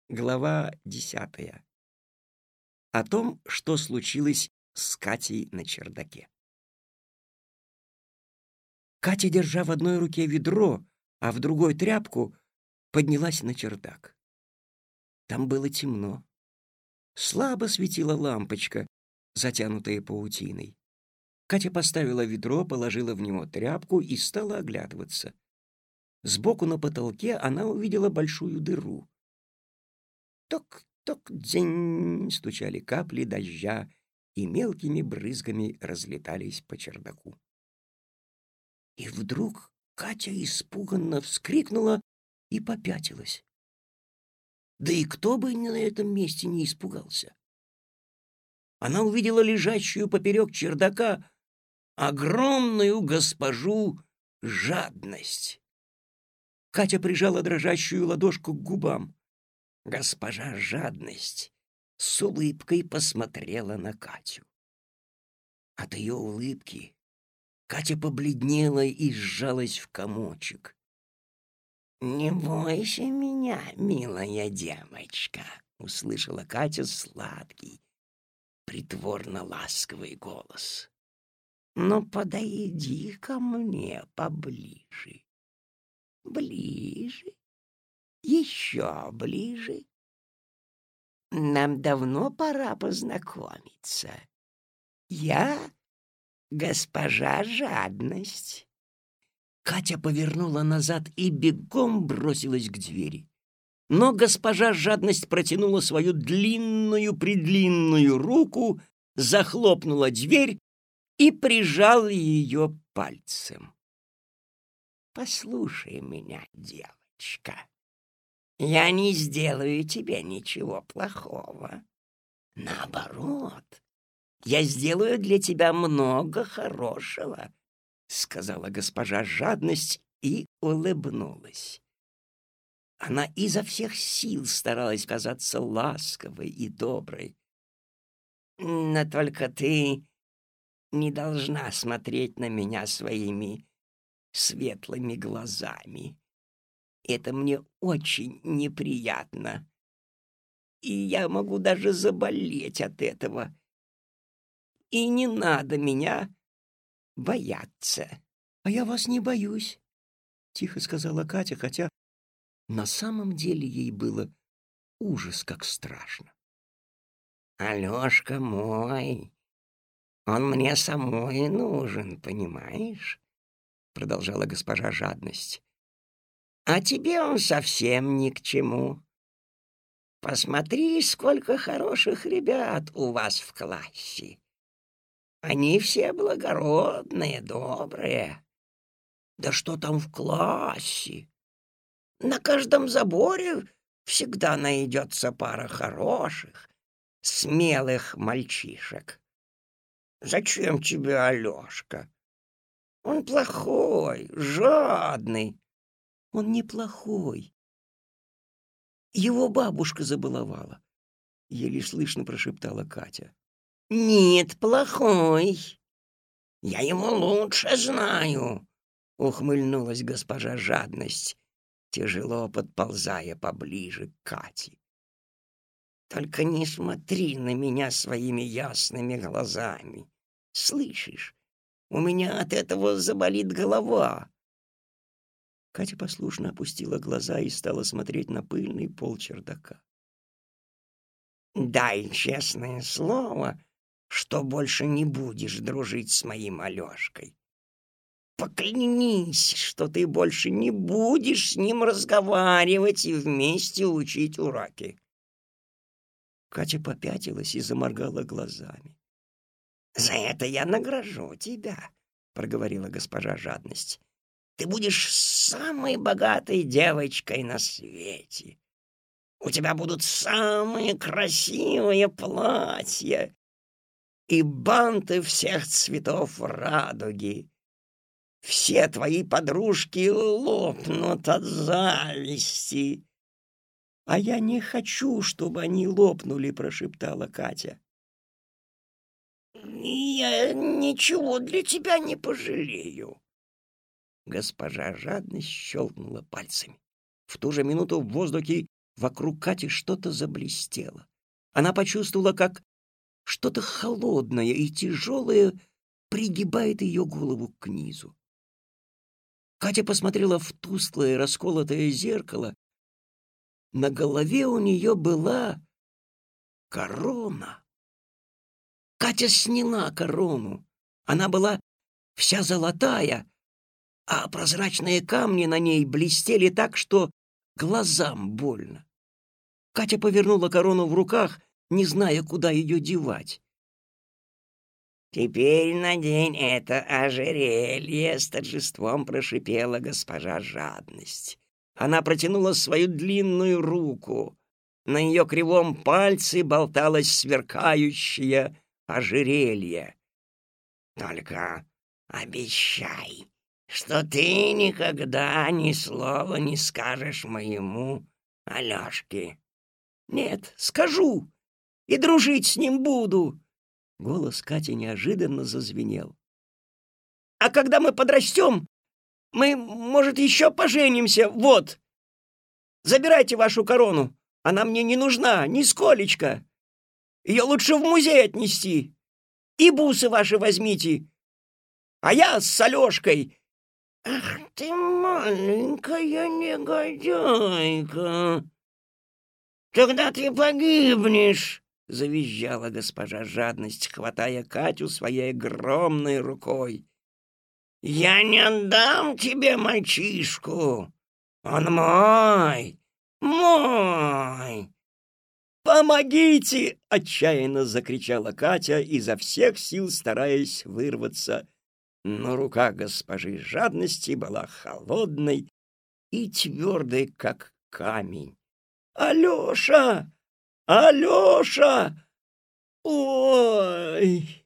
Глава 10. О том, что случилось с Катей на чердаке. Катя, держа в одной руке ведро, а в другой тряпку, поднялась на чердак. Там было темно. Слабо светила лампочка, затянутая паутиной. Катя поставила ведро, положила в него тряпку и стала оглядываться. Сбоку на потолке она увидела большую дыру. Ток-ток-дзинь стучали капли дождя и мелкими брызгами разлетались по чердаку. И вдруг Катя испуганно вскрикнула и попятилась. Да и кто бы на этом месте не испугался. Она увидела лежащую поперек чердака огромную госпожу Жадность. Катя прижала дрожащую ладошку к губам. Госпожа Жадность с улыбкой посмотрела на Катю. От ее улыбки Катя побледнела и сжалась в комочек. «Не бойся меня, милая девочка», — услышала Катя сладкий, притворно-ласковый голос. «Ну, подойди ко мне поближе. Ближе, еще ближе. Нам давно пора познакомиться. Я госпожа Жадность». Катя повернула назад и бегом бросилась к двери. Но госпожа Жадность протянула свою длинную-предлинную руку, захлопнула дверь и прижала ее пальцем. «Послушай меня, девочка, я не сделаю тебе ничего плохого. Наоборот, я сделаю для тебя много хорошего», — сказала госпожа Жадность и улыбнулась. Она изо всех сил старалась казаться ласковой и доброй. «Но только ты не должна смотреть на меня своими светлыми глазами. Это мне очень неприятно, и я могу даже заболеть от этого. И не надо меня бояться». «А я вас не боюсь», — тихо сказала Катя, хотя на самом деле ей было ужас как страшно. «Алешка мой, он мне самой нужен, понимаешь?» — продолжала госпожа Жадность. «А тебе он совсем ни к чему. Посмотри, сколько хороших ребят у вас в классе. Они все благородные, добрые. Да что там в классе? На каждом заборе всегда найдется пара хороших, смелых мальчишек. Зачем тебе Алешка? Он плохой, жадный». «Он неплохой. Его бабушка забаловала», — еле слышно прошептала Катя. «Нет, плохой. Я его лучше знаю», — ухмыльнулась госпожа Жадность, тяжело подползая поближе к Кате. «Только не смотри на меня своими ясными глазами. Слышишь, у меня от этого заболит голова». Катя послушно опустила глаза и стала смотреть на пыльный пол чердака. «Дай честное слово, что больше не будешь дружить с моим Алешкой. Поклянись, что ты больше не будешь с ним разговаривать и вместе учить уроки». Катя попятилась и заморгала глазами. «За это я награжу тебя», — проговорила госпожа Жадность. «Ты будешь самой богатой девочкой на свете. У тебя будут самые красивые платья и банты всех цветов радуги. Все твои подружки лопнут от зависти». «А я не хочу, чтобы они лопнули», — прошептала Катя. «Я ничего для тебя не пожалею». Госпожа Жадность щелкнула пальцами. В ту же минуту в воздухе Вокруг Кати что-то заблестело. Она почувствовала, как что-то холодное и тяжелое пригибает ее голову к низу. Катя посмотрела в тусклое расколотое зеркало. На голове у нее была корона. Катя сняла корону. Она была вся золотая, а прозрачные камни на ней блестели так, что глазам больно. Катя повернула корону в руках, не зная, куда ее девать. «Теперь надень это ожерелье», — с торжеством прошипела госпожа Жадность. Она протянула свою длинную руку. На ее кривом пальце болталось сверкающее ожерелье. «Только обещай, что ты никогда ни слова не скажешь моему Алешке». «Нет, скажу, и дружить с ним буду». Голос Кати неожиданно зазвенел. «А когда мы подрастем, мы, может, еще поженимся. Вот, забирайте вашу корону, она мне не нужна, нисколечко. Ее лучше в музей отнести. И бусы ваши возьмите, а я с Алешкой». «Ах ты, маленькая негодяйка! Тогда ты погибнешь!» — завизжала госпожа Жадность, хватая Катю своей огромной рукой. «Я не отдам тебе мальчишку! Он мой! Мой!» «Помогите!» — отчаянно закричала Катя, изо всех сил стараясь вырваться. Но рука госпожи Жадности была холодной и твердой, как камень. «Алеша! Алеша! Ой!»